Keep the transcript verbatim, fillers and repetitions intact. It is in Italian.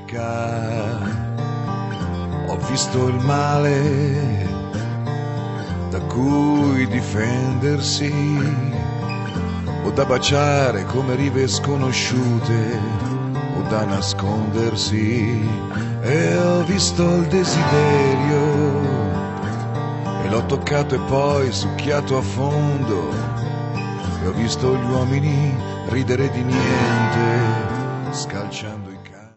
dimentica. Ho visto il male da cui difendersi o da baciare come rive sconosciute o da nascondersi, e ho visto il desiderio e l'ho toccato e poi succhiato a fondo, e ho visto gli uomini ridere di niente scalciando